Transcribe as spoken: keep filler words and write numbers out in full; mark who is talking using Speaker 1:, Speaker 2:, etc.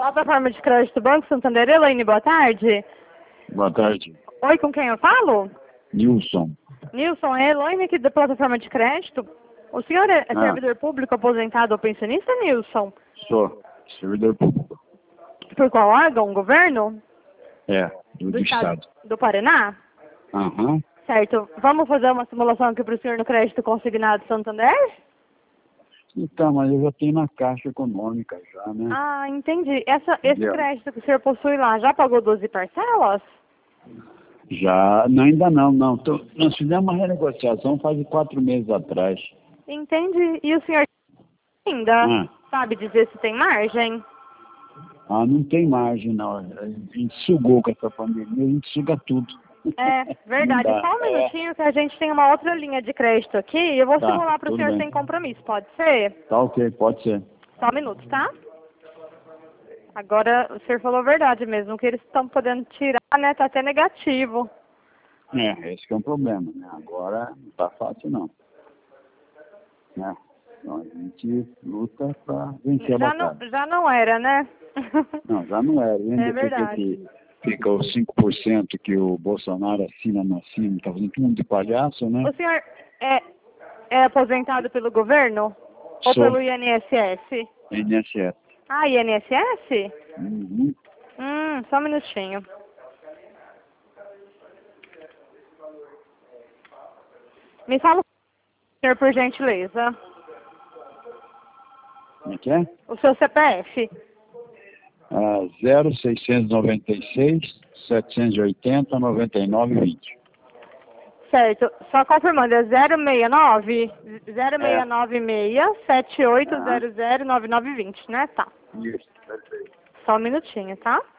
Speaker 1: Plataforma de crédito Banco Santander, Elaine, boa tarde.
Speaker 2: Boa tarde.
Speaker 1: Oi, com quem eu falo?
Speaker 2: Nilson.
Speaker 1: Nilson, é Elaine aqui da plataforma de crédito. O senhor é
Speaker 2: Ah.
Speaker 1: servidor público, aposentado ou pensionista, Nilson?
Speaker 2: Sou servidor público.
Speaker 1: Por qual órgão? Governo?
Speaker 2: É, do, do Estado.
Speaker 1: Do Paraná?
Speaker 2: Aham.
Speaker 1: Certo. Vamos fazer uma simulação aqui para o senhor no crédito consignado Santander?
Speaker 2: Então, mas eu já tenho na Caixa Econômica já, né?
Speaker 1: Ah, entendi. Essa, esse
Speaker 2: Entendeu?
Speaker 1: crédito que o senhor possui lá, já pagou doze parcelas?
Speaker 2: Já, não, ainda não, não. Tô, nós fizemos uma renegociação faz quatro meses atrás.
Speaker 1: Entendi. E o senhor ainda
Speaker 2: Ah.
Speaker 1: sabe dizer se tem margem?
Speaker 2: Ah, não tem margem, não. A gente sugou com essa pandemia, a gente suga tudo.
Speaker 1: É, verdade.
Speaker 2: Não dá.
Speaker 1: Só um minutinho que a gente tem uma outra linha de crédito aqui e eu vou
Speaker 2: Tá,
Speaker 1: simular para o
Speaker 2: tudo
Speaker 1: senhor
Speaker 2: bem.
Speaker 1: sem compromisso, pode ser?
Speaker 2: Tá ok, pode ser.
Speaker 1: Só um minuto, tá? Agora, o senhor falou a verdade mesmo, que eles estão podendo tirar, né? Tá até negativo.
Speaker 2: É, esse que é um problema, né? Agora não tá fácil, não. Né? Então a gente luta para vencer a
Speaker 1: Já
Speaker 2: batalha.
Speaker 1: não, já não era, né?
Speaker 2: Não, já não era. Ainda
Speaker 1: É verdade.
Speaker 2: porque fica os cinco por cento que o Bolsonaro assina, não assina, tá fazendo tudo de palhaço, né?
Speaker 1: O senhor é, é aposentado pelo governo? Ou
Speaker 2: Sou.
Speaker 1: pelo I N S S?
Speaker 2: I N S S.
Speaker 1: Ah, I N S S?
Speaker 2: Uhum.
Speaker 1: Hum, só um minutinho. Me fala, senhor, por gentileza.
Speaker 2: Como é que é?
Speaker 1: O seu C P F?
Speaker 2: Ah, zero seiscentos e noventa e seis, setecentos e oitenta, noventa e nove, vinte.
Speaker 1: Certo. Só confirmando, é zero seis nove, zero seis nove seis, sete oito zero zero, nove nove dois zero, né? Tá.
Speaker 2: Isso, perfeito.
Speaker 1: Só um minutinho, tá?